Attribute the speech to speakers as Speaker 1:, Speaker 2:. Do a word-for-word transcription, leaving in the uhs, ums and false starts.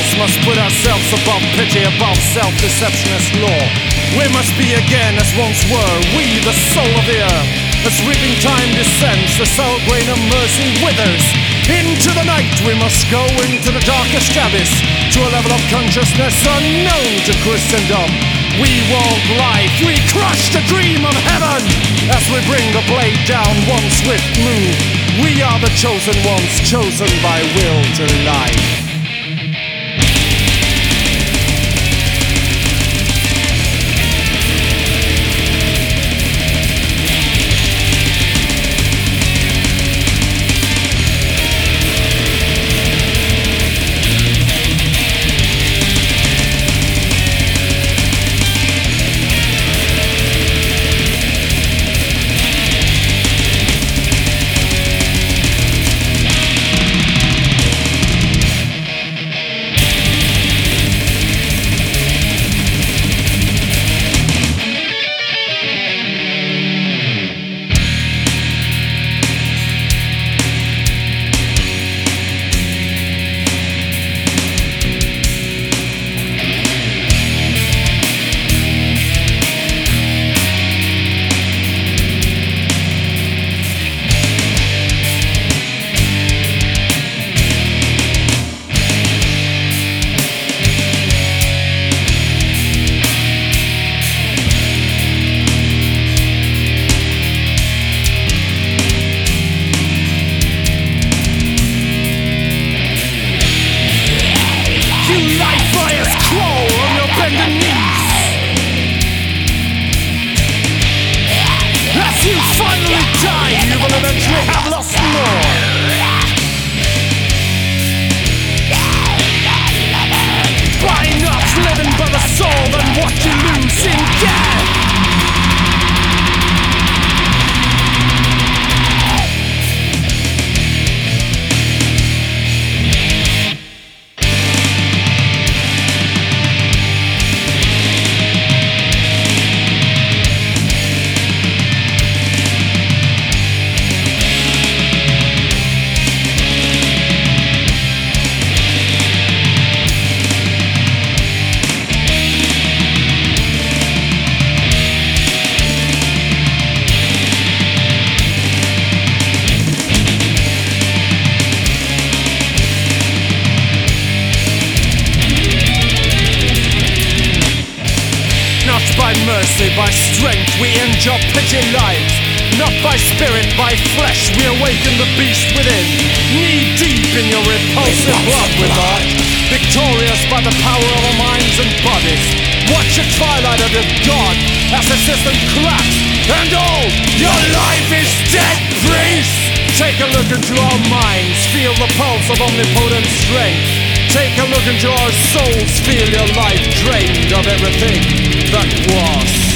Speaker 1: mortals must put ourselves above pity, above self-deceptionist law. We must be again as once were, we the soul of the earth. As reaping time descends, the sour grain of mercy withers. Into the night we must go, into the darkest abyss, to a level of consciousness unknown to Christendom. We won't lie, we crush the dream of heaven as we bring the blade down one swift move. We are the chosen ones, chosen by will to life. You finally die, you will eventually have lost more. By not living by the soul, then what you lose in death. By mercy, by strength, we injure pity lives. Not by spirit, by flesh, we awaken the beast within. Knee deep in your repulsive blood we march, victorious by the power of our minds and bodies. Watch the twilight of your God as the system cracks, and all your life is dead, priest. Take a look into our minds, feel the pulse of omnipotent strength. Take a look into our souls, feel your life drained of everything that was.